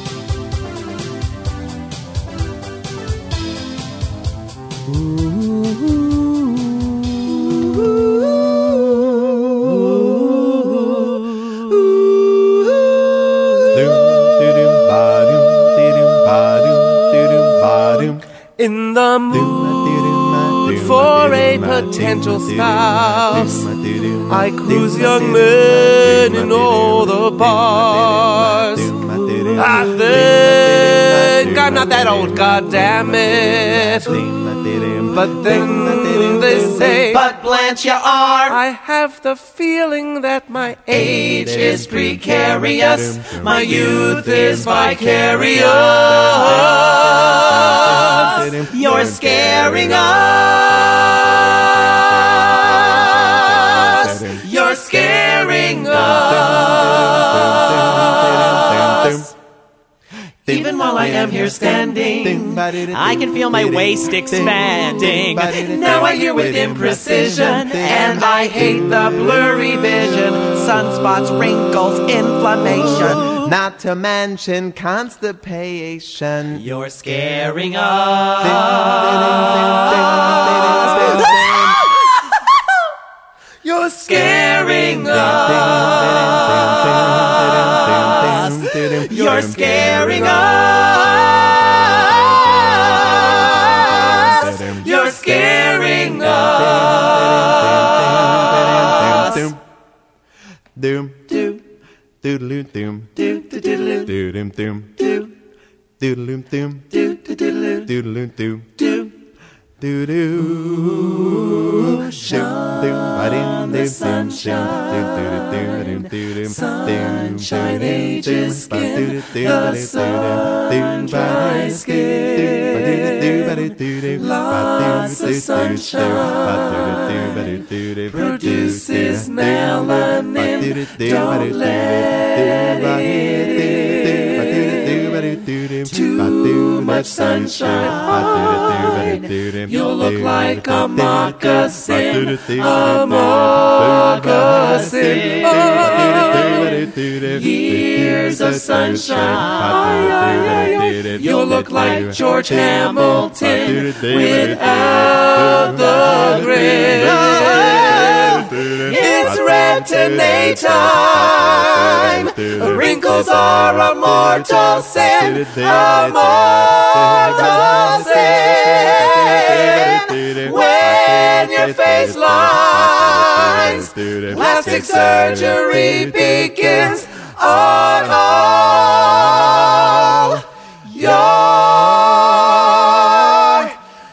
In the mood for a potential spouse, I cruise young men in all the bars. I think I'm not that old, goddammit. But then they say, but Blanche, you are. I have the feeling that my Age is precarious, my youth is vicarious. You're scaring us. You're scaring us. I am here standing. I can feel my waist expanding. Now I hear with imprecision, and I hate the blurry vision. Sunspots, wrinkles, inflammation. Not to mention constipation. You're scaring us. You're scaring us. You're scaring us. You're scaring us. Doom. Doom. Doodle doom. Doodle doom. Doodle doom. Doodle doom. Do-do, shine the sunshine, sunshine ages skin, the sun dry skin, lots of sunshine produces melanin, don't let it too much sunshine, you'll look like a moccasin, a moccasin. Oh, years of sunshine, you'll look like George Hamilton without the grin. It's retin-A time. Wrinkles are a mortal sin, a mortal sin. When your face lines, plastic surgery begins on all your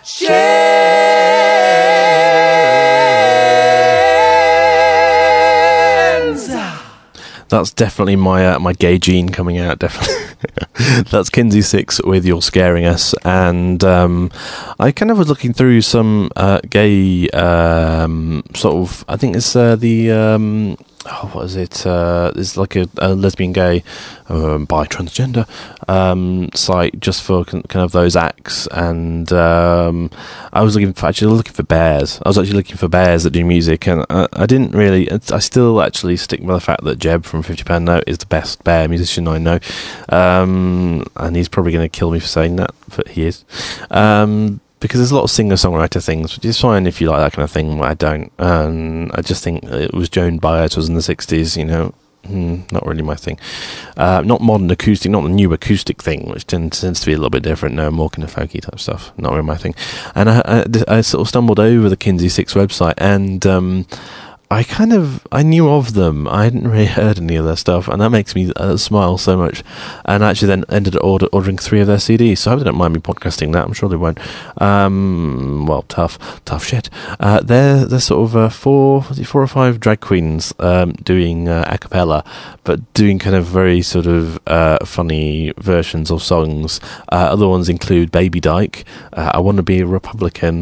shins. That's definitely my gay gene coming out, definitely. That's Kinsey Six with You're Scaring Us. And I kind of was looking through some gay sort of, I think it's what is it? It's like a lesbian, gay, bi, transgender site just for kind of those acts. And I was looking for bears. I was actually looking for bears that do music, and I didn't really. I still actually stick by the fact that Jeb from £50 Note is the best bear musician I know, and he's probably going to kill me for saying that, but he is. Because there's a lot of singer-songwriter things, which is fine if you like that kind of thing, but I don't. I just think it was Joan Baez was in the 60s, you know, not really my thing. Not modern acoustic, not the new acoustic thing, which tends to be a little bit different. No, more kind of folky type stuff, not really my thing. And I sort of stumbled over the Kinsey Six website, and I knew of them. I hadn't really heard any of their stuff, and that makes me smile so much. And I actually then ended up ordering 3 of their CDs, so I hope they don't mind me podcasting that. I'm sure they won't. Well, tough shit. They're sort of 4 or 5 drag queens doing a cappella, but doing kind of very sort of funny versions of songs. Other ones include Baby Dyke, I Want to Be a Republican,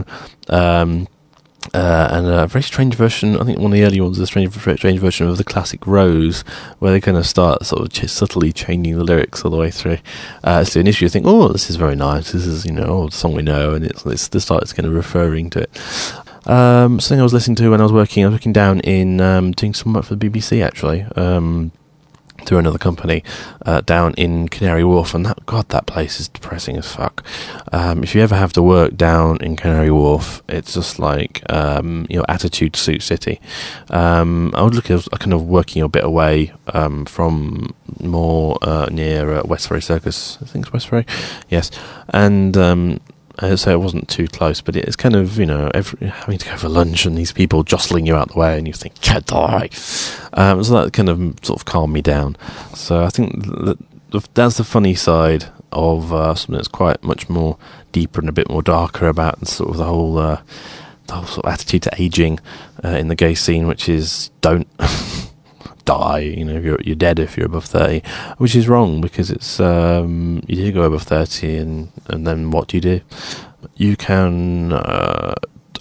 and a very strange version, I think one of the early ones is a strange version of the classic Rose, where they kind of start sort of subtly changing the lyrics all the way through. So initially you think, oh, this is very nice, this is, you know, the song we know, and it's the start is kind of referring to it. Something I was listening to when I was working down in, doing some work for the BBC actually, through another company down in Canary Wharf, and that place is depressing as fuck. If you ever have to work down in Canary Wharf, it's just like Attitude Suit City. I would look at kind of working a bit away from more near Westbury Circus. I think it's Westbury, yes, and so it wasn't too close, but it's kind of, you know, having to go for lunch and these people jostling you out the way, and you think, get die. So that kind of sort of calmed me down. So I think that's the funny side of something that's quite much more deeper and a bit more darker about sort of the whole sort of attitude to aging in the gay scene, which is don't die, you know, you're dead if you're above 30, which is wrong, because it's you do go above 30, and then what do? You can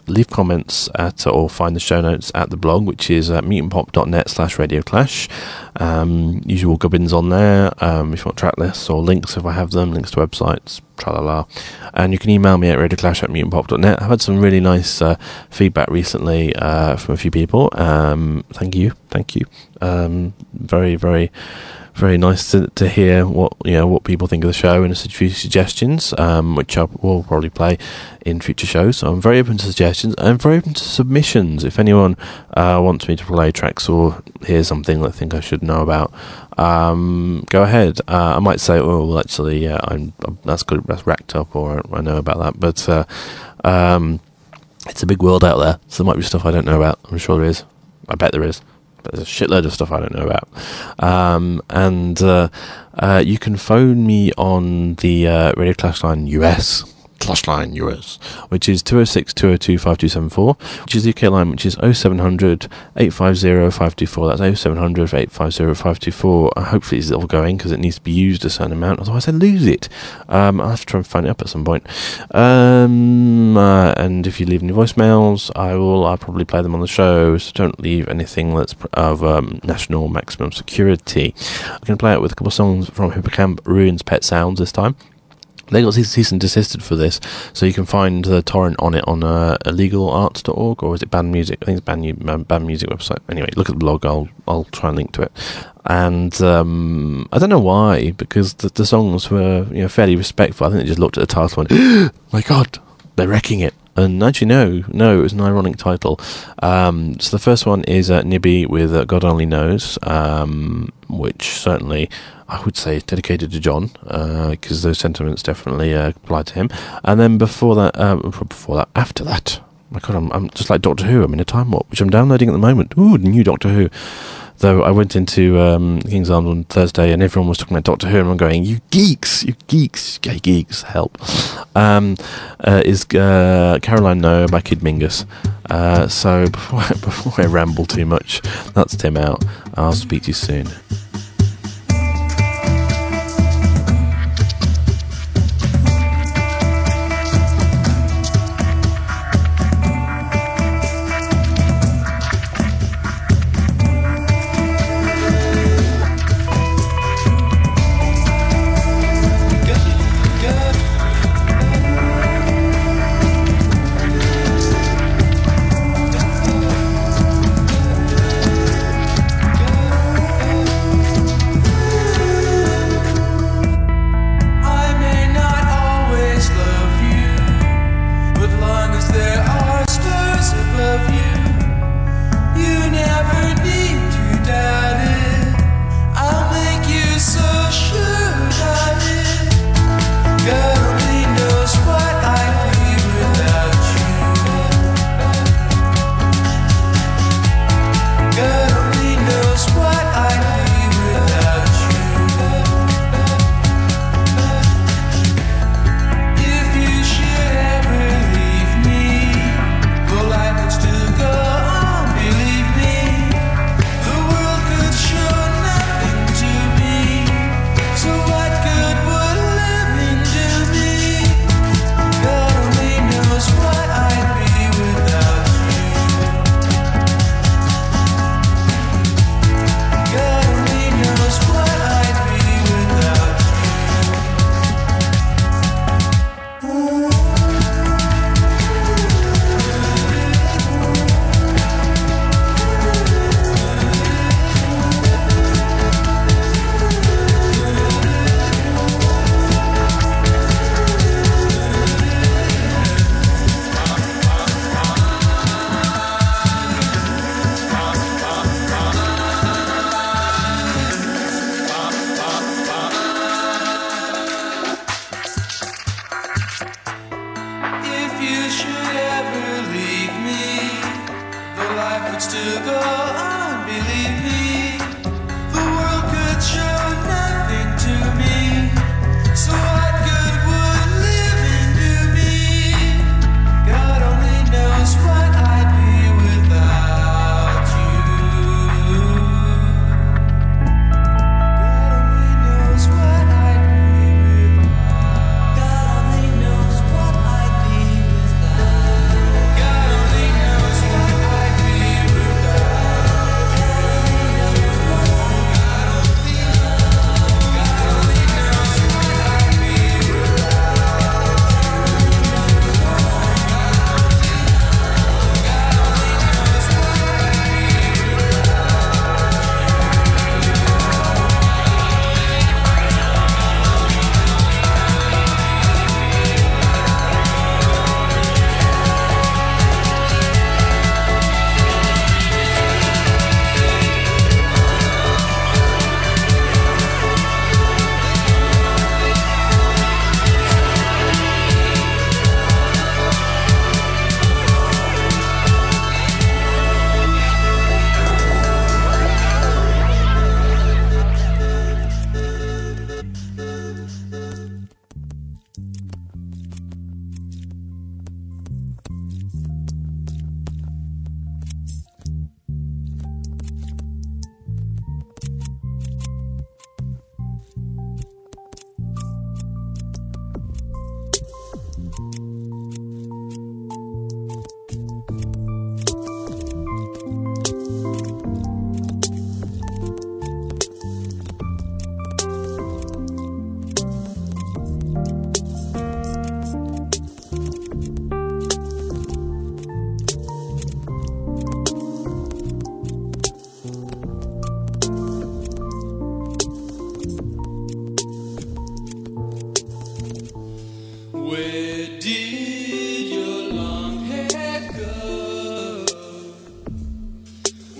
leave comments at, or find the show notes at the blog, which is mutantpop.net/radioclash. Usual gubbins on there. If you want track lists or links, if I have them, links to websites, tralala. And you can email me at radioclash@mutantpop.net. I've had some really nice feedback recently from a few people. Thank you. Very, very, very nice to hear what people think of the show, and a few suggestions, which I will probably play in future shows. So I'm very open to suggestions. I'm very open to submissions. If anyone wants me to play tracks or hear something that I think I should know about, go ahead. I might say, oh, well, actually, that's good, that's racked up, or I know about that. But it's a big world out there, so there might be stuff I don't know about. I'm sure there is. I bet there is. But there's a shitload of stuff I don't know about. You can phone me on the Radio Clash line US, which is 206-202-5274, which is the UK line, which is 0700 850 524. That's 0700 850 524. Hopefully it's still going, because it needs to be used a certain amount, otherwise I lose it. I'll have to try and find it up at some point. And if you leave any voicemails, I'll probably play them on the show, so don't leave anything that's of national maximum security. I'm going to play it with a couple of songs from Hippocamp Ruins Pet Sounds this time. They got cease and desisted for this, so you can find the torrent on it on illegalarts.org, or is it Band Music? I think it's Band Music website. Anyway, look at the blog. I'll try and link to it. And I don't know why, because the songs were fairly respectful. I think they just looked at the title and went, oh my God, they're wrecking it. And actually, no, it was an ironic title. So the first one is Nibby with God Only Knows, which certainly I would say is dedicated to John, because those sentiments definitely apply to him. And then after that, my God, I'm just like Doctor Who. I'm in a time warp, which I'm downloading at the moment. Ooh, the new Doctor Who. Though I went into King's Arms on Thursday and everyone was talking about Doctor Who, and I'm going, you geeks, gay geeks, help. Is Caroline No by Kid Mingus. So before I ramble too much, that's Tim out. I'll speak to you soon.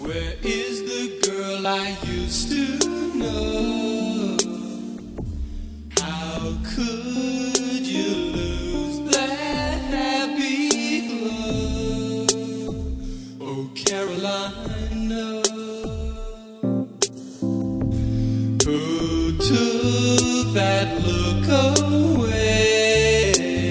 Where is the girl I used to know? How could you lose that happy glow? Oh, Caroline, no. Who took that look away?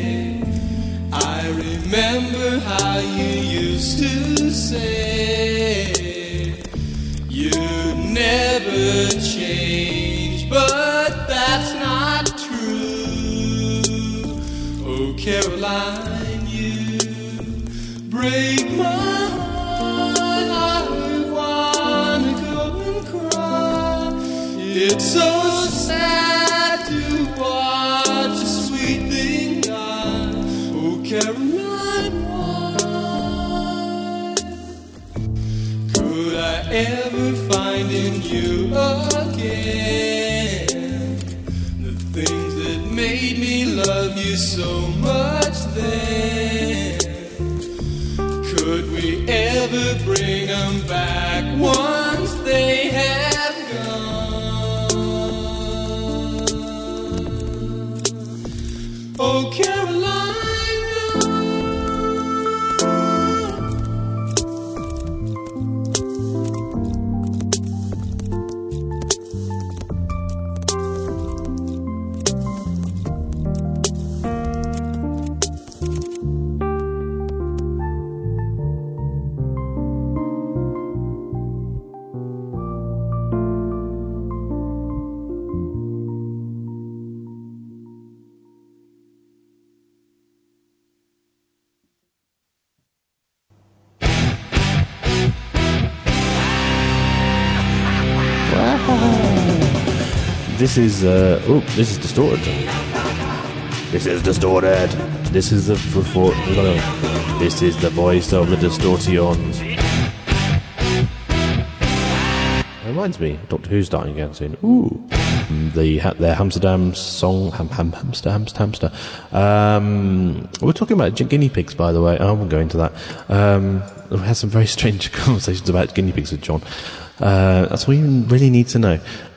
I remember how you used to say you'd never change, but that's not true. Oh, Caroline, you break my heart. I wanna go and cry. It's so sad to watch a sweet thing die. Oh, Caroline, why could I ever find in you again the things that made me love you so much then? Could we ever bring them back once they have gone? Oh, Caroline, This is this is distorted. This is distorted. This is the This is the voice of the Distortions. Reminds me, Doctor Who's starting again soon. Ooh, their Amsterdam song, hamster. We're talking about guinea pigs, by the way. I won't go into that. We had some very strange conversations about guinea pigs with John. That's all you really need to know.